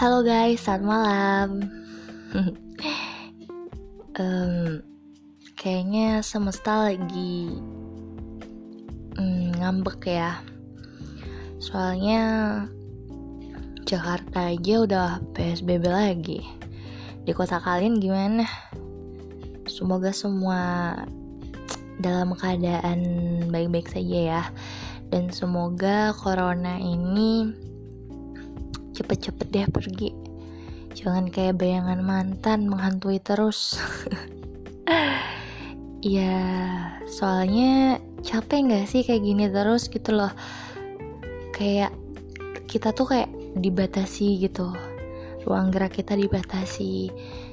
Halo guys, selamat malam. Kayaknya semesta lagi ngambek ya. Soalnya Jakarta aja udah PSBB lagi. Di kota kalian gimana? Semoga semua dalam keadaan baik-baik saja ya. Dan semoga corona ini cepet-cepet deh pergi. Jangan kayak bayangan mantan menghantui terus. Ya, soalnya capek gak sih kayak gini terus gitu loh. Kayak kita tuh kayak dibatasi gitu. Ruang gerak kita dibatasi.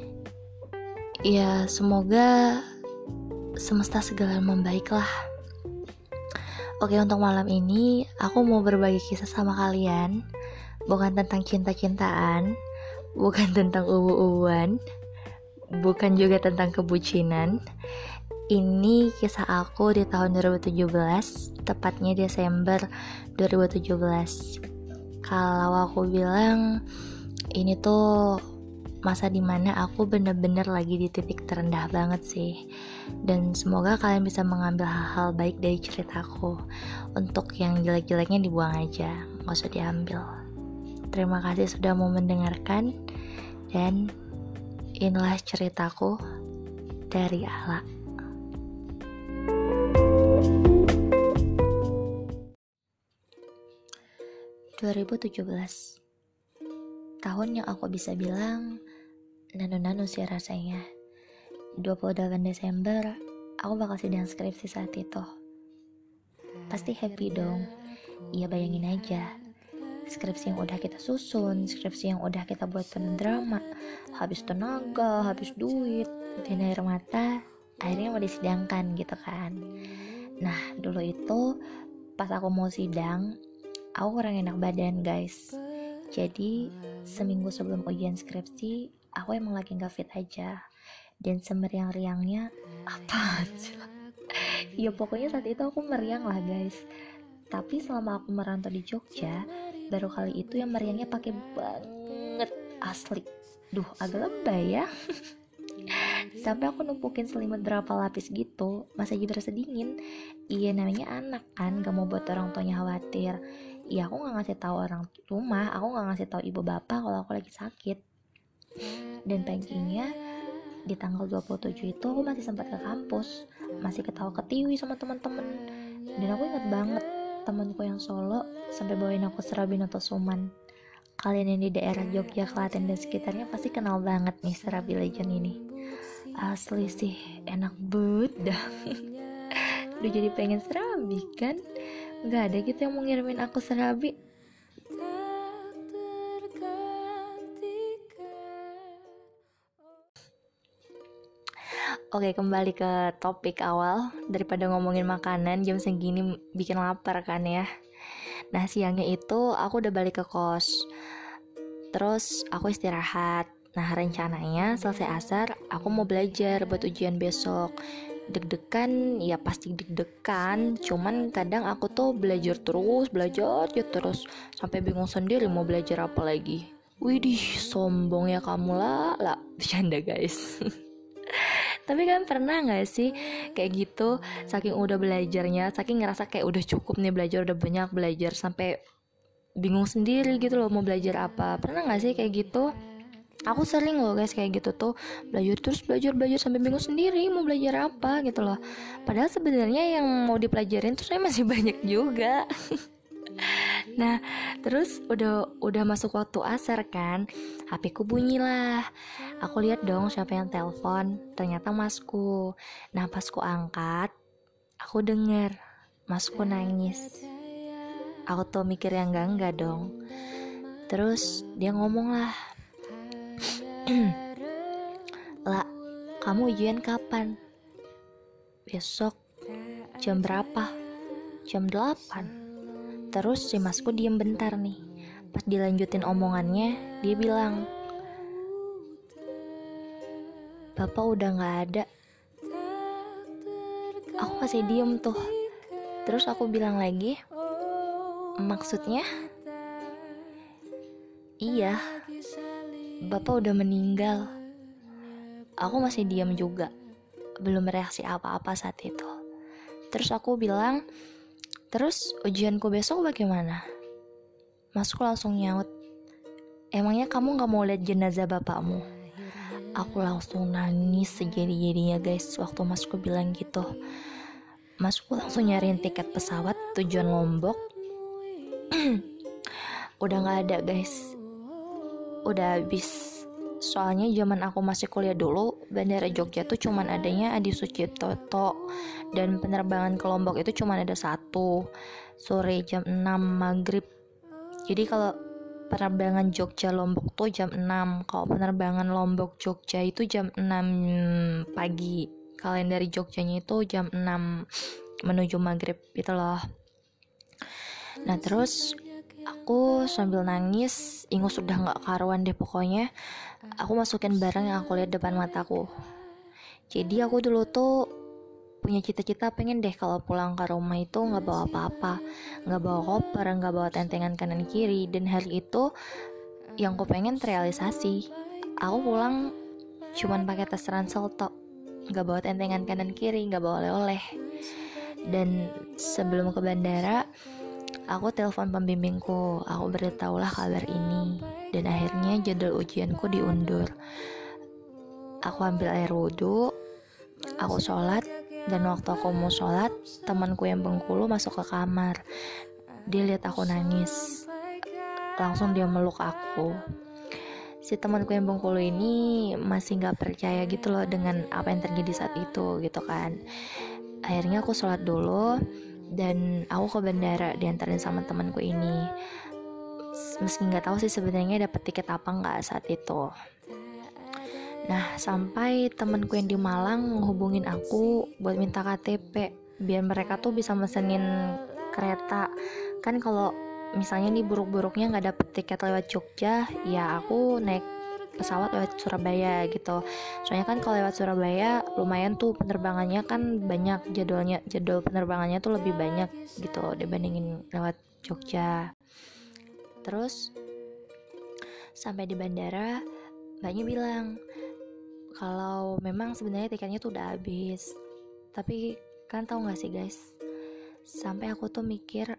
Ya, semoga semesta segala membaik lah. Oke, untuk malam ini aku mau berbagi kisah sama kalian. Bukan tentang cinta-cintaan, bukan tentang ubu-ubuan, bukan juga tentang kebucinan. Ini kisah aku di tahun 2017, tepatnya Desember 2017. Kalau aku bilang ini tuh masa dimana aku bener-bener lagi di titik terendah banget sih. Dan semoga kalian bisa mengambil hal-hal baik dari ceritaku. Untuk yang jelek-jeleknya dibuang aja, gak usah diambil. Terima kasih sudah mau mendengarkan. Dan inilah ceritaku dari Ala. ...2017 tahun yang aku bisa bilang nano-nano sih rasanya. 28 Desember aku bakal sidang skripsi saat itu. Pasti happy dong. Iya, bayangin aja, skripsi yang udah kita susun, skripsi yang udah kita buat penuh drama, habis tenaga, habis duit, dan air mata, akhirnya mau disidangkan gitu kan. Nah, dulu itu pas aku mau sidang, aku kurang enak badan guys. Jadi seminggu sebelum ujian skripsi, aku emang lagi gak fit aja. Dan semeriang-riangnya apa sih? Ya pokoknya saat itu aku meriang lah guys. Tapi selama aku merantau di Jogja, baru kali itu yang meriangnya pakai banget, asli. Duh, agak lebay ya. Sampai aku numpukin selimut berapa lapis gitu, masih aja berasa dingin. Iya, namanya anak kan, gak mau buat orang tuanya khawatir. Ya aku gak ngasih tahu orang rumah, aku gak ngasih tahu ibu bapak kalau aku lagi sakit. Dan paginya di tanggal 27 itu aku masih sempat ke kampus, masih ketawa ketiwi sama teman-teman. Dan aku ingat banget temanku yang Solo sampai bawain aku serabi atau suman. Kalian yang di daerah Jogja, Klaten dan sekitarnya pasti kenal banget nih serabi legend ini. Asli sih enak banget dah. Udah jadi pengen serabi kan. Gak ada gitu yang mau ngirimin aku serabi. Oke, kembali ke topik awal. Daripada ngomongin makanan jam segini bikin lapar kan ya. Nah, siangnya itu aku udah balik ke kos. Terus aku istirahat. Nah, rencananya selesai asar aku mau belajar buat ujian besok. Deg-degan, ya pasti deg-degan. Cuman kadang aku tuh belajar terus sampai bingung sendiri mau belajar apa lagi. Widih, sombong ya kamu lah. Bercanda guys. Tapi kan pernah gak sih kayak gitu, saking udah belajarnya, saking ngerasa kayak udah cukup nih belajar, udah banyak belajar, sampai bingung sendiri gitu loh mau belajar apa. Pernah gak sih kayak gitu? Aku sering loh guys kayak gitu tuh, belajar sampai bingung sendiri mau belajar apa gitu loh. Padahal sebenarnya yang mau dipelajarin tuh saya masih banyak juga. Nah, terus udah masuk waktu asar kan, HP ku bunyi lah. Aku lihat dong siapa yang telepon, ternyata masku. Nah, pas ku angkat, aku denger masku nangis. Aku tuh mikir yang enggak dong. Terus dia ngomong lah, "Lah, kamu ujian kapan?" "Besok." "Jam berapa?" "Jam 8." Terus si masku diem bentar nih. Pas dilanjutin omongannya, dia bilang, "Bapak udah gak ada." Aku masih diem tuh. Terus aku bilang lagi, "Maksudnya?" "Iya, Bapak udah meninggal. Aku masih diam juga, belum bereaksi apa-apa saat itu. Terus aku bilang, terus ujianku besok bagaimana? Masku langsung nyaut, emangnya kamu gak mau lihat jenazah bapakmu? Aku langsung nangis sejadi-jadinya guys waktu masku bilang gitu. Masku langsung nyariin tiket pesawat tujuan Lombok. Udah gak ada guys, udah habis. Soalnya zaman aku masih kuliah dulu, Bandara Jogja tuh cuman adanya Adi Sucipto, dan penerbangan ke Lombok itu cuman ada satu, sore jam 6 maghrib. Jadi kalau penerbangan Jogja Lombok tuh jam 6, kalau penerbangan Lombok Jogja itu jam 6 pagi. Kalian dari Jogjanya itu jam 6 menuju maghrib gitu loh. Nah terus aku sambil nangis, ingus sudah gak karuan deh pokoknya. Aku masukin barang yang aku lihat depan mataku. Jadi aku dulu tuh punya cita-cita pengen deh kalau pulang ke rumah itu gak bawa apa-apa, gak bawa koper, gak bawa tentengan kanan kiri. Dan hari itu yang aku pengen terrealisasi. Aku pulang cuman pakai tas ransel tok, gak bawa tentengan kanan kiri, gak bawa oleh-oleh. Dan sebelum ke bandara, aku telepon pembimbingku, aku beritahulah kabar ini. Dan akhirnya jadwal ujianku diundur. Aku ambil air wudhu, aku sholat. Dan waktu aku mau sholat, temanku yang Bengkulu masuk ke kamar. Dia lihat aku nangis, langsung dia meluk aku. Si temanku yang Bengkulu ini masih gak percaya gitu loh dengan apa yang terjadi saat itu gitu kan. Akhirnya aku sholat dulu, dan aku ke bandara diantarin sama temanku ini. Meski nggak tahu sih sebenarnya dapat tiket apa nggak saat itu. Nah sampai temanku yang di Malang menghubungin aku buat minta KTP biar mereka tuh bisa mesenin kereta. Kan kalau misalnya nih buruk-buruknya nggak dapet tiket lewat Jogja, ya aku naik pesawat lewat Surabaya gitu. Soalnya kan kalau lewat Surabaya lumayan tuh penerbangannya kan banyak, jadwal penerbangannya tuh lebih banyak gitu dibandingin lewat Jogja. Terus sampai di bandara, mbaknya bilang kalau memang sebenarnya tiketnya tuh udah habis. Tapi kan tahu nggak sih guys, sampai aku tuh mikir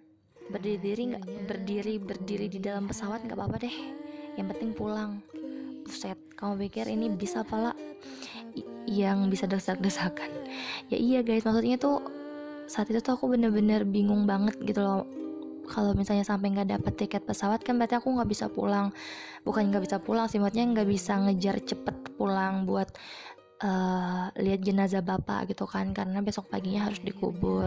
berdiri di dalam pesawat nggak apa-apa deh, yang penting pulang. Buset, kamu pikir ini bisa pala yang bisa desak-desakan? Ya iya guys, maksudnya tuh saat itu tuh aku bener-bener bingung banget gitu loh. Kalau misalnya sampai nggak dapet tiket pesawat kan berarti aku nggak bisa pulang. Bukan nggak bisa pulang sih, maksudnya nggak bisa ngejar cepet pulang buat lihat jenazah bapak gitu kan, karena besok paginya harus dikubur.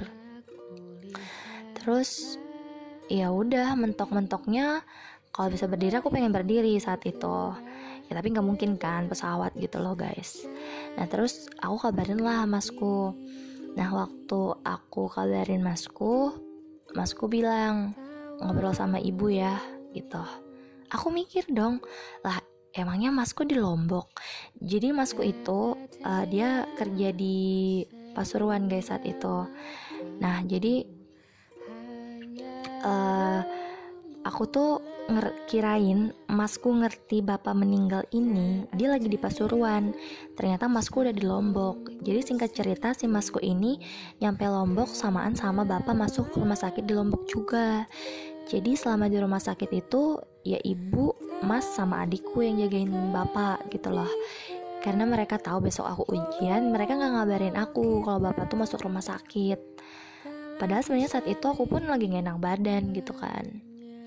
Terus ya udah, mentok-mentoknya kalau bisa berdiri aku pengen berdiri saat itu. Ya tapi nggak mungkin kan pesawat gitu loh guys. Nah terus aku kabarin lah masku. Nah waktu aku kabarin masku bilang ngobrol sama ibu ya gitu. Aku mikir dong, lah emangnya masku di Lombok. Jadi masku itu dia kerja di Pasuruan guys saat itu. Nah jadi aku tuh kirain masku ngerti bapak meninggal ini dia lagi di Pasuruan. Ternyata masku udah di Lombok. Jadi singkat cerita si masku ini nyampe Lombok samaan sama bapak masuk rumah sakit di Lombok juga. Jadi selama di rumah sakit itu ya ibu, mas sama adikku yang jagain bapak gitu loh. Karena mereka tahu besok aku ujian, mereka gak ngabarin aku kalau bapak tuh masuk rumah sakit. Padahal sebenarnya saat itu aku pun lagi gak enak badan gitu kan.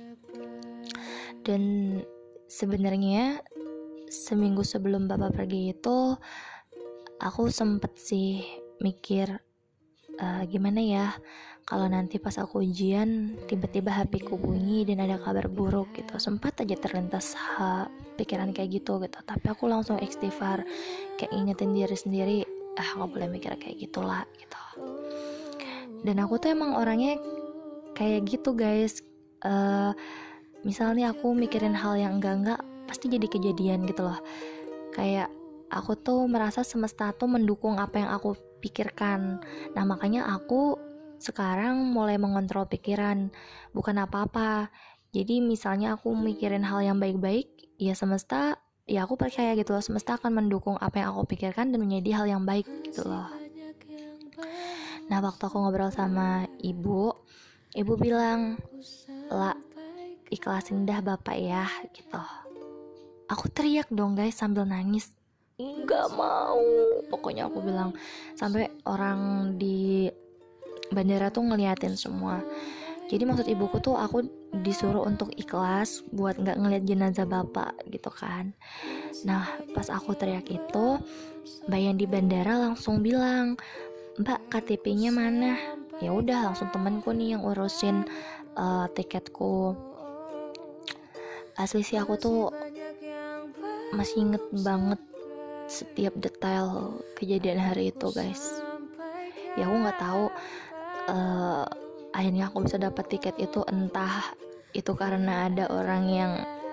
Dan sebenarnya seminggu sebelum bapak pergi itu aku sempet sih mikir gimana ya kalau nanti pas aku ujian tiba-tiba HP ku bunyi dan ada kabar buruk gitu. Sempat aja terlintas pikiran kayak gitu. Tapi aku langsung istighfar, kayak ingetin diri sendiri, gak boleh mikir kayak gitulah gitu. Dan aku tuh emang orangnya kayak gitu guys. Misalnya aku mikirin hal yang enggak pasti jadi kejadian gitu loh. Kayak aku tuh merasa semesta tuh mendukung apa yang aku pikirkan. Nah makanya aku sekarang mulai mengontrol pikiran, bukan apa-apa. Jadi misalnya aku mikirin hal yang baik-baik, ya semesta ya aku percaya gitu loh, semesta akan mendukung apa yang aku pikirkan dan menjadi hal yang baik gitu loh. Nah, waktu aku ngobrol sama ibu bilang, "La, ikhlasin dah bapak ya," gitu. Aku teriak dong guys sambil nangis. Nggak mau, pokoknya aku bilang. Sampai orang di bandara tuh ngeliatin semua. Jadi maksud ibuku tuh aku disuruh untuk ikhlas buat nggak ngeliat jenazah bapak gitu kan. Nah, pas aku teriak itu, mbak yang di bandara langsung bilang, "Mbak, KTP-nya mana?" Ya udah, langsung temanku nih yang urusin tiketku. Asli sih aku tuh masih inget banget setiap detail kejadian hari itu guys. Ya aku nggak tahu akhirnya aku bisa dapat tiket itu, entah itu karena ada orang yang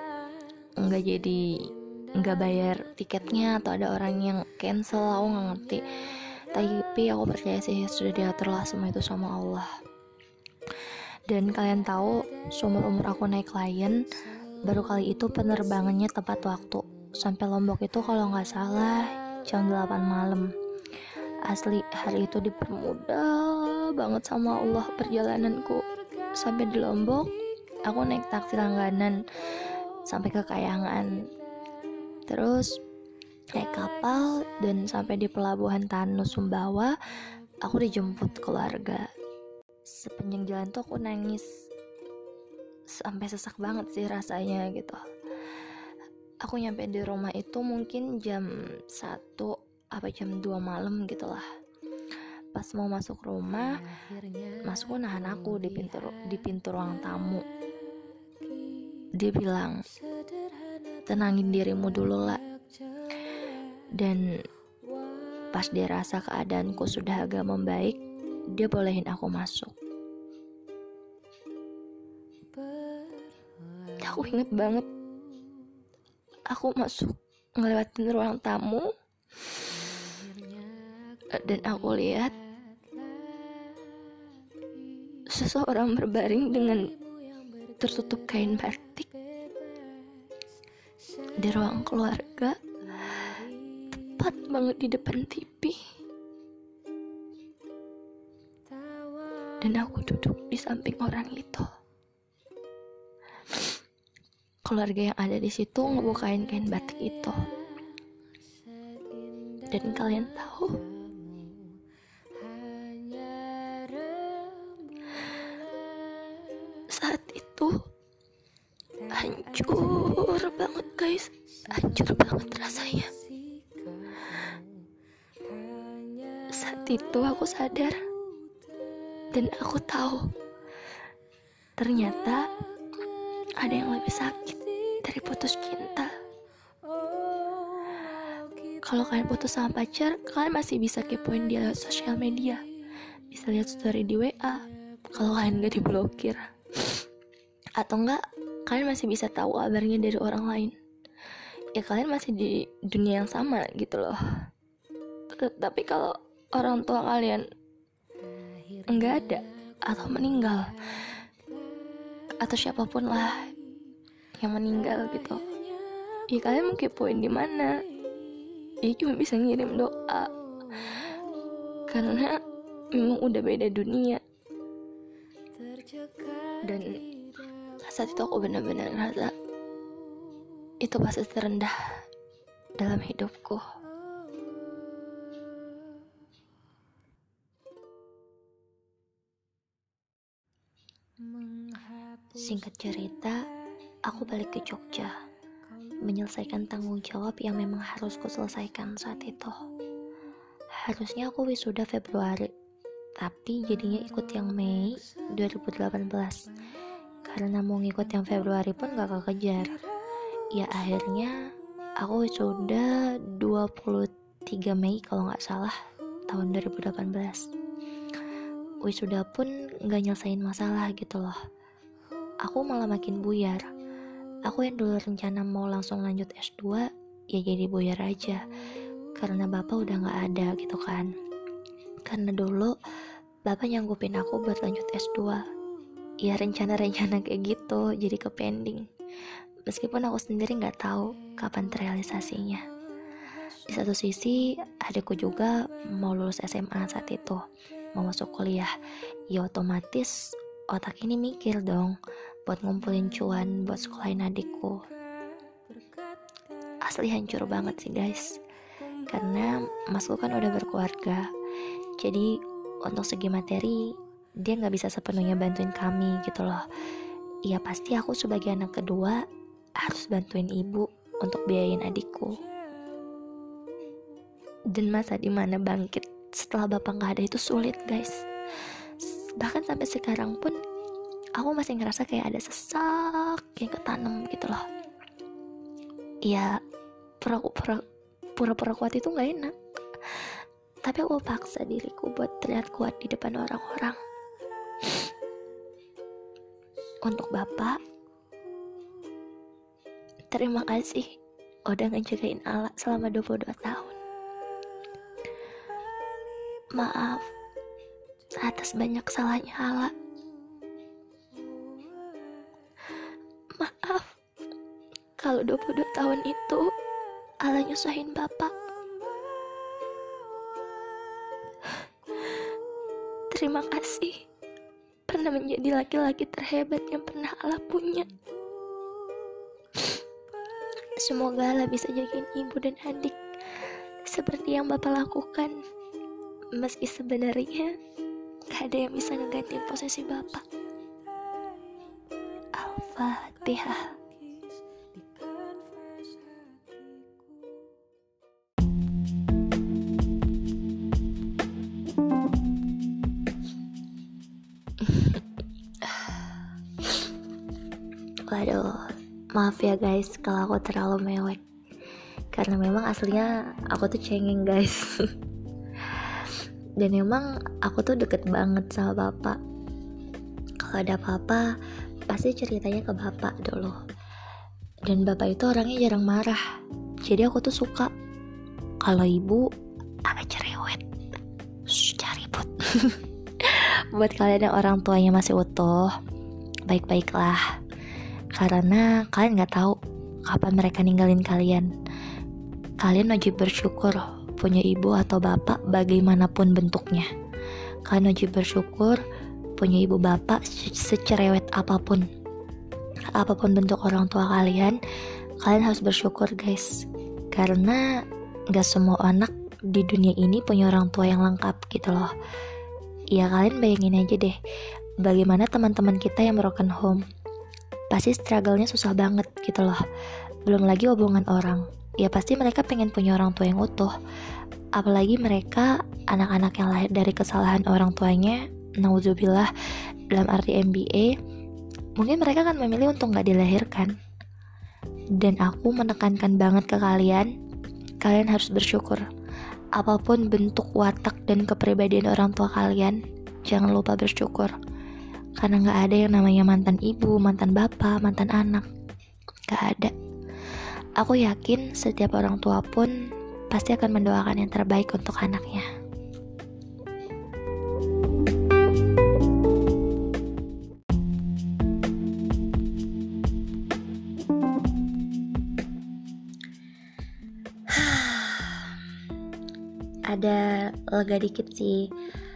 nggak bayar tiketnya atau ada orang yang cancel, aku nggak ngerti. Tapi aku percaya sih sudah diatur lah semua itu sama Allah. Dan kalian tahu, seumur umur aku naik Lion, baru kali itu penerbangannya tepat waktu. Sampai Lombok itu kalau nggak salah jam 8 malam. Asli hari itu dipermudah banget sama Allah perjalananku. Sampai di Lombok, aku naik taksi langganan sampai ke Kayangan. Terus naik kapal dan sampai di pelabuhan Tanu Sumbawa, aku dijemput keluarga. Sepanjang jalan tuh aku nangis sampai sesak banget sih rasanya gitu. Aku nyampe di rumah itu mungkin jam 1 apa jam 2 malam gitu lah. Pas mau masuk rumah, masukku nahan aku di pintu ruang tamu. Dia bilang, "Tenangin dirimu dulu lah." Dan pas dia rasa keadaanku sudah agak membaik, dia bolehin aku masuk. Aku inget banget, aku masuk ngelewatin ruang tamu dan aku lihat seseorang berbaring dengan tertutup kain batik di ruang keluarga, tepat banget di depan TV. Dan aku duduk di samping orang itu. Keluarga yang ada di situ ngebukain kain batik itu. Dan kalian tahu, saat itu hancur banget guys, hancur banget rasanya. Saat itu aku sadar dan aku tahu ternyata ada yang lebih sakit dari putus cinta. Kalau kalian putus sama pacar, kalian masih bisa kepoin dia lewat sosial media, bisa lihat story di WA kalau kalian gak diblokir, atau enggak kalian masih bisa tahu kabarnya dari orang lain. Ya kalian masih di dunia yang sama gitu loh. Tapi kalau orang tua kalian enggak ada atau meninggal, atau siapapun lah yang meninggal gitu, ya kalian mau kepoin di mana? Ya cuma bisa ngirim doa, karena memang udah beda dunia. Dan saat itu aku benar-benar ngerasa itu fase terendah dalam hidupku. Singkat cerita, aku balik ke Jogja, menyelesaikan tanggung jawab yang memang harus kuselesaikan saat itu. Harusnya aku wisuda Februari, tapi jadinya ikut yang Mei 2018. Karena mau ngikut yang Februari pun gak kekejar. Ya akhirnya aku wisuda 23 Mei kalau gak salah, tahun 2018. Wisuda pun gak nyelesain masalah gitu loh. Aku malah makin buyar. Aku yang dulu rencana mau langsung lanjut S2, ya jadi buyar aja. Karena bapak udah gak ada gitu kan. Karena dulu bapak nyanggupin aku buat lanjut S2. Ya rencana-rencana kayak gitu jadi ke pending. meskipun aku sendiri gak tahu kapan terrealisasinya. Di satu sisi, adikku juga mau lulus SMA saat itu, mau masuk kuliah. Ya otomatis otak ini mikir dong buat ngumpulin cuan buat sekolahin adikku. Asli hancur banget sih guys, karena masku kan udah berkeluarga. Jadi untuk segi materi dia gak bisa sepenuhnya bantuin kami gitu loh. Ya pasti aku sebagai anak kedua harus bantuin ibu untuk biayain adikku. Dan masa dimana bangkit setelah bapak gak ada itu sulit guys. Bahkan sampai sekarang pun aku masih ngerasa kayak ada sesak yang ketanam gitu loh. Ya pura-pura kuat itu gak enak, tapi aku paksa diriku buat terlihat kuat di depan orang-orang. Untuk bapak, terima kasih udah ngejagain Ala selama 22 tahun. Maaf atas banyak salahnya Ala. Maaf kalau 22 tahun itu Ala nyusahin bapak. Terima kasih pernah menjadi laki-laki terhebat yang pernah Ala punya. Semoga Ala bisa jagain ibu dan adik seperti yang bapak lakukan. Meski sebenarnya gak ada yang bisa ngegantiin posisi bapak. Al-Fatihah. Waduh, maaf ya guys kalau aku terlalu mewek, karena memang aslinya aku tuh cengeng guys. Dan memang aku tuh deket banget sama bapak. Kalau ada apa-apa pasti ceritanya ke bapak dulu. Dan bapak itu orangnya jarang marah, jadi aku tuh suka. Kalau ibu agak cerewet, caribut. Buat kalian yang orang tuanya masih utuh, baik-baiklah, karena kalian gak tahu kapan mereka ninggalin kalian. Kalian wajib bersyukur punya ibu atau bapak bagaimanapun bentuknya. Kalian wajib bersyukur punya ibu bapak secerewet apapun bentuk orang tua kalian. Kalian harus bersyukur guys, karena gak semua anak di dunia ini punya orang tua yang lengkap gitu loh. Ya kalian bayangin aja deh, bagaimana teman-teman kita yang broken home, pasti struggle-nya susah banget gitu loh. Belum lagi omongan orang, ya pasti mereka pengen punya orang tua yang utuh. Apalagi mereka anak-anak yang lahir dari kesalahan orang tuanya, nauzubillah, dalam arti MBA, mungkin mereka kan memilih untuk gak dilahirkan. Dan aku menekankan banget ke kalian harus bersyukur. Apapun bentuk watak dan kepribadian orang tua kalian, jangan lupa bersyukur. Karena gak ada yang namanya mantan ibu, mantan bapak, mantan anak. Gak ada. Aku yakin setiap orang tua pun pasti akan mendoakan yang terbaik untuk anaknya. Ada lega dikit sih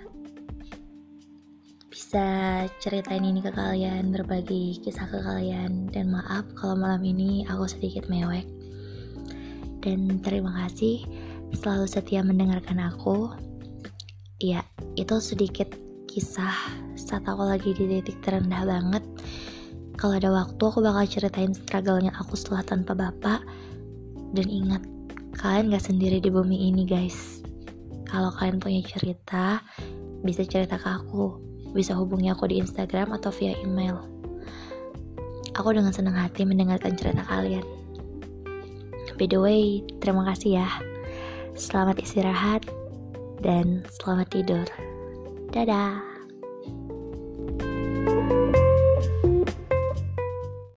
bisa ceritain ini ke kalian, berbagi kisah ke kalian. Dan maaf kalau malam ini aku sedikit mewek. Dan terima kasih selalu setia mendengarkan aku. Ya, itu sedikit kisah saat aku lagi di titik terendah banget. Kalau ada waktu aku bakal ceritain struggle-nya aku setelah tanpa bapak. Dan ingat, kalian gak sendiri di bumi ini guys. Kalau kalian punya cerita, bisa cerita ke aku, bisa hubungi aku di Instagram atau via email. Aku dengan senang hati mendengarkan cerita kalian. By the way, terima kasih ya. Selamat istirahat dan selamat tidur. Dadah.